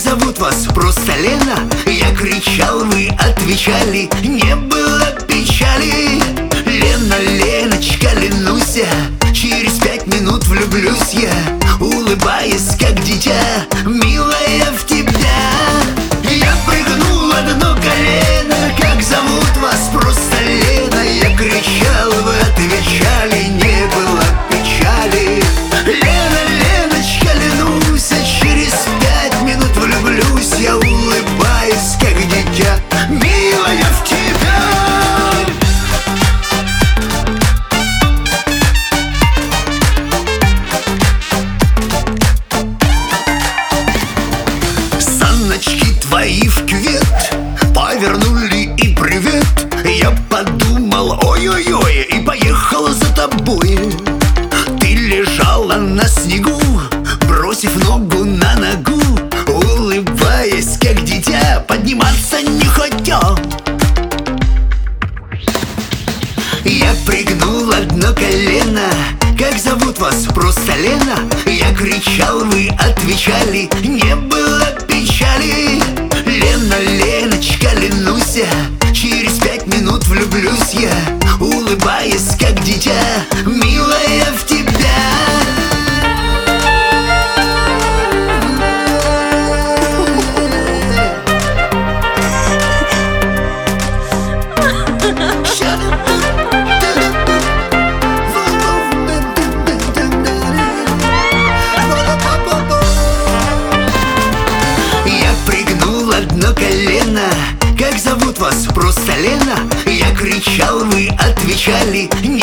зовут вас? Просто Лена. Я кричал, вы отвечали, не было печали. Лена, Леночка, ленусь я, через 5 минут влюблюсь я, улыбаясь, как дитя, милая, в тебя. Я прыгнул на дно колено. Как зовут вас? Просто Лена. Я кричал, вы отвечали, не было печали. Лена, Леночка, ленусь я, через 5 минут влюблюсь я, улыбаясь, как дитя, милая, в тебя. Саночки твои в кювет повернули и привет. Я подумал, ой-ой-ой, и поехал за тобой. Ты лежала на снегу, бросив ногу на ногу, улыбаясь, как дитя, подниматься не хотел. Я пригнул одно колено. Как зовут вас? Просто Лена. Я кричал, вы отвечали, не было печали. Лена, Леночка, ленусь я, через 5 минут влюблюсь я, улыбаясь, как дитя, милая, в тебя. Одно колено. Как зовут вас? Просто Лена. Я кричал, вы отвечали,